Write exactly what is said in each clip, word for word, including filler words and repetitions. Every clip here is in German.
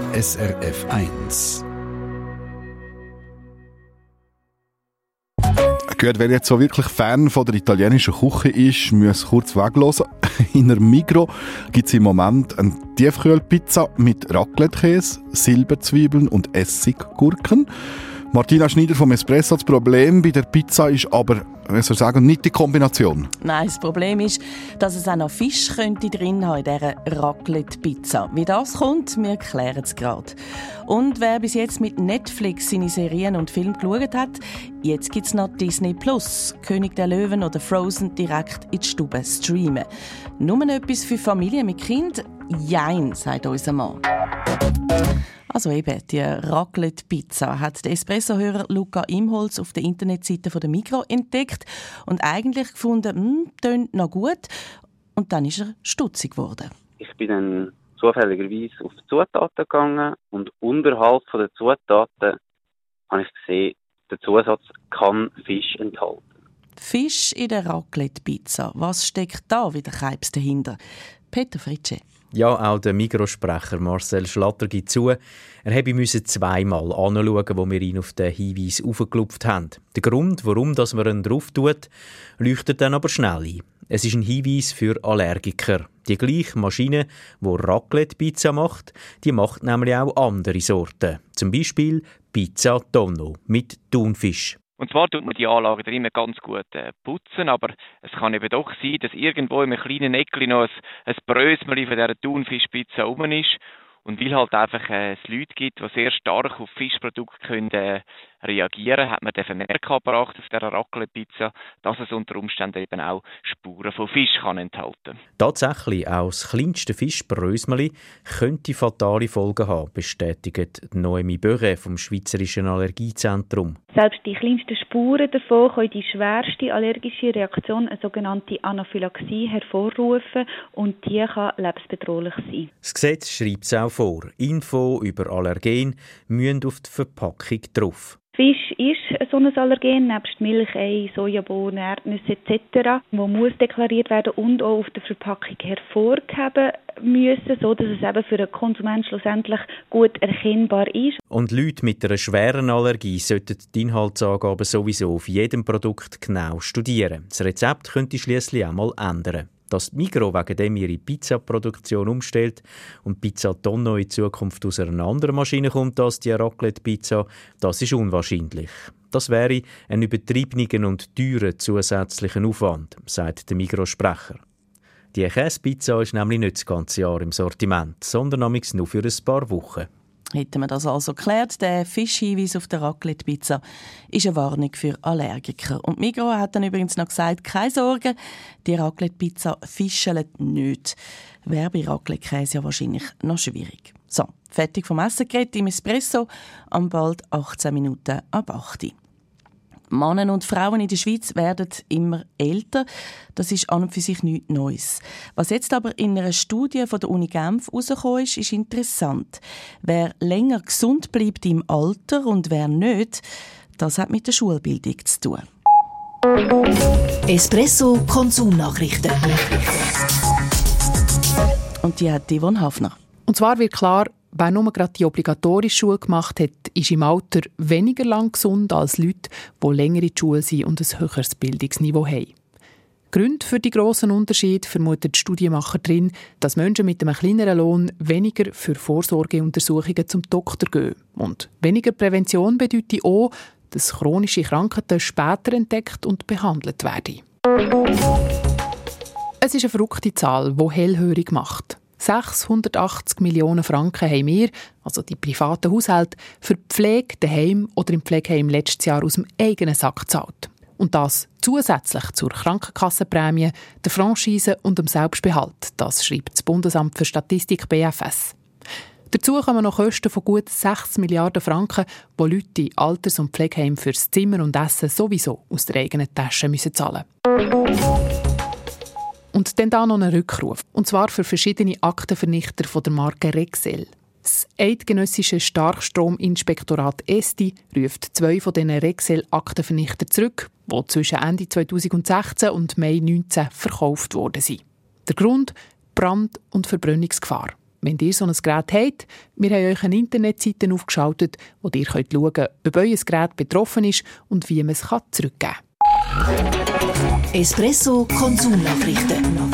S R F eins. Gut, wer jetzt so wirklich Fan von der italienischen Küche ist, muss kurz weglassen. In der Migros gibt es im Moment eine Tiefkühlpizza mit Raclette-Käse, Silberzwiebeln und Essiggurken. Martina Schneider vom Espresso. Das Problem bei der Pizza ist aber, wie soll ich sagen, nicht die Kombination. Nein, das Problem ist, dass es auch noch Fisch könnte drin haben in dieser Raclette-Pizza. Wie das kommt, wir klären es gerade. Und wer bis jetzt mit Netflix seine Serien und Filme geschaut hat, jetzt gibt es noch Disney Plus. König der Löwen oder Frozen direkt in die Stube streamen. Nur etwas für Familien mit Kind? Jein, sagt unser Mann. Also eben, die Raclette-Pizza hat der Espresso-Hörer Luca Imholz auf der Internetseite von der Migros entdeckt und eigentlich gefunden, hm, tönt noch gut. Und dann ist er stutzig geworden. Ich bin dann zufälligerweise auf die Zutaten gegangen und unterhalb von der Zutaten habe ich gesehen, der Zusatz kann Fisch enthalten. Fisch in der Raclette-Pizza. Was steckt da wieder Keibs dahinter? Peter Fritsche. Ja, auch der Migros-Sprecher Marcel Schlatter gibt zu, er habe müssen zweimal anschauen, wo wir ihn auf den Hinweis aufgelupft haben. Der Grund, warum dass man ihn drauf tut, leuchtet dann aber schnell ein. Es ist ein Hinweis für Allergiker. Die gleiche Maschine, die Raclette-Pizza macht, die macht nämlich auch andere Sorten. Zum Beispiel Pizza Tonno mit Thunfisch. Und zwar tut man die Anlage dann immer ganz gut äh, putzen, aber es kann eben doch sein, dass irgendwo in einem kleinen Eckchen noch ein, ein Brösmeli von dieser Thunfischpizza rum ist. Und weil halt einfach äh, es Leute gibt, die sehr stark auf Fischprodukte können, äh, reagieren, hat man den Vermerk gebracht auf dieser Raclette-Pizza, dass es unter Umständen eben auch Spuren von Fisch kann enthalten. Tatsächlich, auch das kleinste Fischbrösmeli könnte fatale Folgen haben, bestätigt Noemi Böre vom Schweizerischen Allergiezentrum. Selbst die kleinsten Spuren davon können die schwerste allergische Reaktion, eine sogenannte Anaphylaxie, hervorrufen und die kann lebensbedrohlich sein. Das Gesetz schreibt es auch vor. Info über Allergen müssen auf die Verpackung drauf. Fisch ist so ein Allergen, nebst Milch, Ei, Sojabohnen, Erdnüsse et cetera, wo muss deklariert werden und auch auf der Verpackung hervorgehoben müssen, so dass es eben für den Konsument schlussendlich gut erkennbar ist. Und Leute mit einer schweren Allergie sollten die Inhaltsangaben sowieso auf jedem Produkt genau studieren. Das Rezept könnte schliesslich auch mal ändern. Dass die Migros wegen dem ihre Pizzaproduktion umstellt und Pizza Tonno in Zukunft aus einer anderen Maschine kommt als die Raclette-Pizza, das ist unwahrscheinlich. Das wäre ein übertriebenen und teuren zusätzlichen Aufwand, sagt der Migros-Sprecher. Die Käsepizza ist nämlich nicht das ganze Jahr im Sortiment, sondern nur für ein paar Wochen. Hätten wir das also geklärt, der Fischhinweis auf der Raclette-Pizza ist eine Warnung für Allergiker. Und Migros hat dann übrigens noch gesagt, keine Sorge, die Raclette-Pizza fischelt nicht. Wäre bei Raclette-Käse ja wahrscheinlich noch schwierig. So, fertig vom Essen geredet im Espresso, am bald achtzehn Minuten ab acht Uhr. Männer und Frauen in der Schweiz werden immer älter. Das ist an und für sich nichts Neues. Was jetzt aber in einer Studie von der Uni Genf herausgekommen ist, ist interessant. Wer länger gesund bleibt im Alter und wer nicht, das hat mit der Schulbildung zu tun. Espresso Konsumnachrichten. Und die hat Yvonne Hafner. Und zwar wird klar, wer nur gerade die obligatorische Schule gemacht hat, ist im Alter weniger lang gesund als Leute, die länger in der Schule sind und ein höheres Bildungsniveau haben. Gründe für die grossen Unterschiede vermuten die Studienmacher drin, dass Menschen mit einem kleineren Lohn weniger für Vorsorgeuntersuchungen zum Doktor gehen. Und weniger Prävention bedeutet auch, dass chronische Krankheiten später entdeckt und behandelt werden. Es ist eine verrückte Zahl, die hellhörig macht. sechshundertachtzig Millionen Franken haben wir, also die privaten Haushalte, für die Pflege daheim oder im Pflegeheim letztes Jahr aus dem eigenen Sack gezahlt. Und das zusätzlich zur Krankenkassenprämie, der Franchise und dem Selbstbehalt. Das schreibt das Bundesamt für Statistik B F S. Dazu kommen noch Kosten von gut sechs Milliarden Franken, die Leute in Alters- und Pflegeheimen fürs Zimmer und Essen sowieso aus der eigenen Tasche müssen zahlen müssen. Und dann da noch ein Rückruf. Und zwar für verschiedene Aktenvernichter von der Marke Rexel. Das eidgenössische Starkstrominspektorat ESTI ruft zwei von diesen Rexel-Aktenvernichtern zurück, die zwischen Ende zweitausendsechzehn und Mai neunzehn verkauft worden sind. Der Grund? Brand- und Verbrennungsgefahr. Wenn ihr so ein Gerät habt, wir haben euch eine Internetseite aufgeschaltet, wo ihr schauen könnt, ob euer Gerät betroffen ist und wie man es zurückgeben kann. Espresso Konsumnachrichten.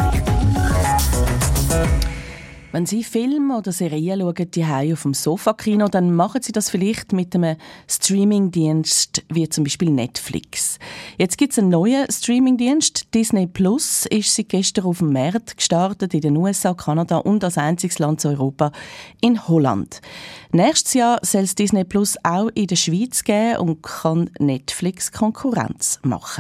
Wenn Sie Filme oder Serien schauen, die auf dem Sofakino, dann machen Sie das vielleicht mit einem Streamingdienst wie zum Beispiel Netflix. Jetzt gibt es einen neuen Streamingdienst. Disney Plus ist seit gestern auf dem Markt gestartet in den U S A, Kanada und als einziges Land in Europa in Holland. Nächstes Jahr soll es Disney Plus auch in der Schweiz geben und kann Netflix Konkurrenz machen.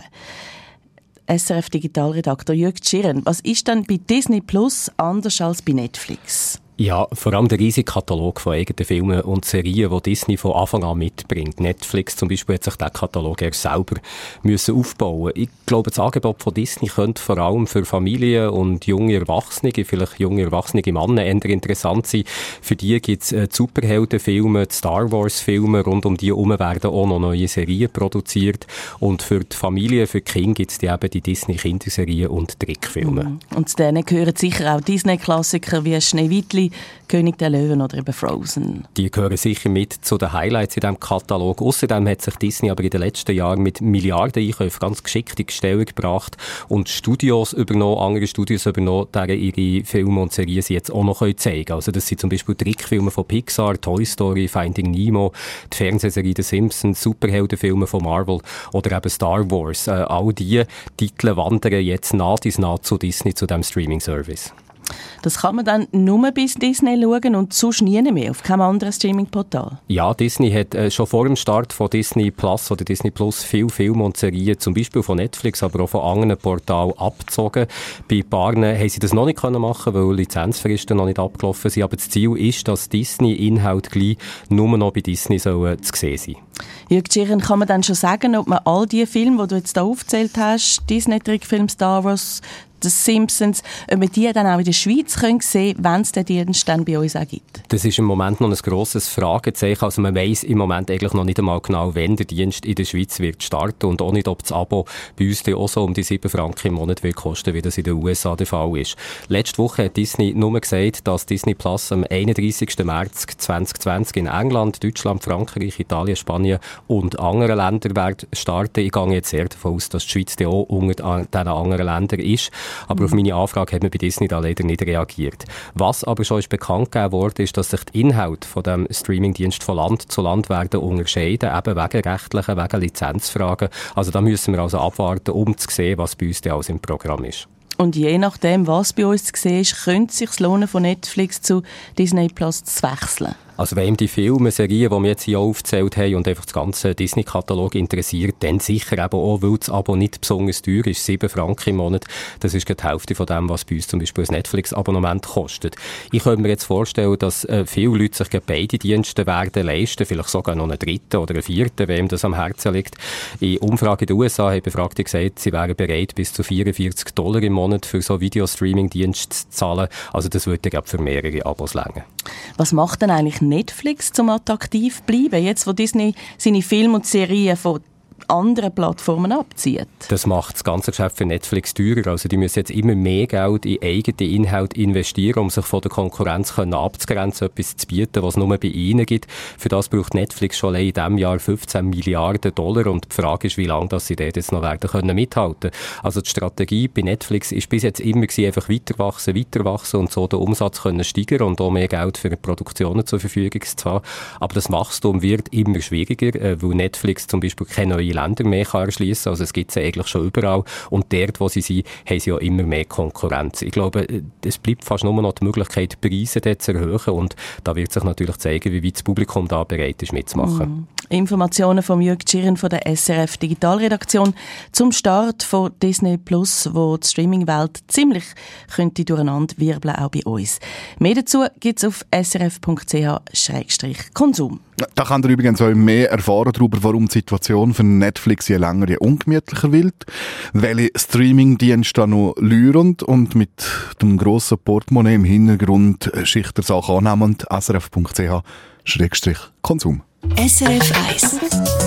S R F-Digitalredaktor Jürg Tschirren, was ist denn bei Disney Plus anders als bei Netflix? Ja, vor allem der riesige Katalog von eigenen Filmen und Serien, die Disney von Anfang an mitbringt. Netflix zum Beispiel hat sich diesen Katalog erst selber müssen aufbauen. Ich glaube, das Angebot von Disney könnte vor allem für Familien und junge Erwachsene, vielleicht junge erwachsene Männer, eher interessant sein. Für die gibt es äh, Superheldenfilme, Star Wars-Filme, rund um die herum werden auch noch neue Serien produziert. Und für die Familie, für die Kinder gibt es die eben die Disney-Kinderserien und Trickfilme. Mhm. Und zu denen gehören sicher auch Disney-Klassiker wie Schneewittli, König der Löwen oder eben Frozen. Die gehören sicher mit zu den Highlights in diesem Katalog. Außerdem hat sich Disney aber in den letzten Jahren mit Milliarden Einkäufen ganz geschickt in Stellung gebracht und Studios übernommen, andere Studios übernommen, deren ihre Filme und Serien sie jetzt auch noch zeigen können. Also das sind zum Beispiel Trickfilme von Pixar, Toy Story, Finding Nemo, die Fernsehserie The Simpsons, Superheldenfilme von Marvel oder eben Star Wars. Äh, all diese Titel wandern jetzt nah dies nah zu Disney, zu diesem Streaming-Service. Das kann man dann nur bis Disney schauen und sonst nie mehr, auf keinem anderen Streaming-Portal? Ja, Disney hat äh, schon vor dem Start von Disney Plus oder Disney Plus viele Filme und Serien, zum Beispiel von Netflix, aber auch von anderen Portalen abgezogen. Bei Paaren haben sie das noch nicht können machen, weil Lizenzfristen noch nicht abgelaufen sind. Aber das Ziel ist, dass Disney-Inhalte gleich nur noch bei Disney sollen zu sehen sein. Jürg Tschirren, kann man dann schon sagen, ob man all die Filme, die du jetzt hier aufgezählt hast, Disney-Trickfilm, Star Wars, The Simpsons, ob wir die dann auch in der Schweiz können sehen, wenn es den Dienst dann bei uns auch gibt? Das ist im Moment noch ein grosses Fragezeichen. Also man weiss im Moment eigentlich noch nicht einmal genau, wann der Dienst in der Schweiz wird starten und auch nicht, ob das Abo bei uns dann auch so um die sieben Franken im Monat wird kosten, wie das in den U S A der Fall ist. Letzte Woche hat Disney nur gesagt, dass Disney Plus am einunddreissigsten März zweitausendzwanzig in England, Deutschland, Frankreich, Italien, Spanien und anderen Ländern wird starten. Ich gehe jetzt sehr davon aus, dass die Schweiz dann auch unter diesen anderen Ländern ist. Aber mhm. auf meine Anfrage hat man bei Disney da leider nicht reagiert. Was aber schon ist bekannt gegeben wurde, ist, dass sich die Inhalte von dem Streamingdienst von Land zu Land werden unterscheiden, eben wegen rechtlichen, wegen Lizenzfragen. Also da müssen wir also abwarten, um zu sehen, was bei uns denn alles im Programm ist. Und je nachdem, was bei uns zu sehen ist, könnte es sich lohnen, von Netflix zu Disney Plus zu wechseln. Also wenn die Filme, Serien, die wir jetzt hier aufgezählt haben und einfach das ganze Disney-Katalog interessiert, dann sicher eben auch, weil das Abo nicht besonders teuer ist, sieben Franken im Monat. Das ist die Hälfte von dem, was bei uns zum Beispiel ein Netflix-Abonnement kostet. Ich könnte mir jetzt vorstellen, dass äh, viele Leute sich beide Dienste werden leisten, vielleicht sogar noch einen dritten oder einen vierten, wem das am Herzen liegt. In Umfragen in den U S A haben Befragte gesagt, sie wären bereit, bis zu vierundvierzig Dollar im Monat für so Videostreaming-Dienste zu zahlen. Also das würde ja für mehrere Abos länger. Was macht denn eigentlich Netflix, zum attraktiv bleiben, jetzt wo Disney seine Filme und Serien von anderen Plattformen abzieht? Das macht das ganze Geschäft für Netflix teurer. Also die müssen jetzt immer mehr Geld in eigene Inhalte investieren, um sich von der Konkurrenz abzugrenzen, etwas zu bieten, was es nur bei ihnen gibt. Für das braucht Netflix schon allein in diesem Jahr fünfzehn Milliarden Dollar und die Frage ist, wie lange dass sie dort jetzt noch werden können mithalten. Also die Strategie bei Netflix ist bis jetzt immer gewesen, einfach weiter wachsen, weiter wachsen und so den Umsatz können steigern und auch mehr Geld für Produktionen zur Verfügung zu haben. Aber das Wachstum wird immer schwieriger, weil Netflix zum Beispiel keine neue Länder mehr kann erschliessen. Also es gibt sie eigentlich schon überall. Und dort, wo sie sind, haben sie ja immer mehr Konkurrenz. Ich glaube, es bleibt fast nur noch die Möglichkeit, Preise dort zu erhöhen. Und da wird sich natürlich zeigen, wie weit das Publikum da bereit ist, mitzumachen. Mm. Informationen von Jürg Tschirren von der S R F Digitalredaktion zum Start von Disney Plus, wo die Streamingwelt ziemlich könnte durcheinander wirbeln, auch bei uns. Mehr dazu gibt es auf s r f punkt c h slash konsum. Da könnt ihr übrigens auch mehr erfahren darüber, warum die Situation für Netflix je länger, je ungemütlicher wird, welche Streamingdienste da noch lüren und mit dem grossen Portemonnaie im Hintergrund Schichter Sachen annehmen. s r f punkt c h slash konsum. S R F eins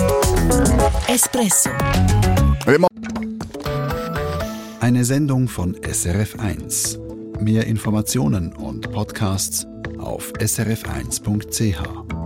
Espresso. Eine Sendung von S R F eins. Mehr Informationen und Podcasts auf s r f eins punkt c h.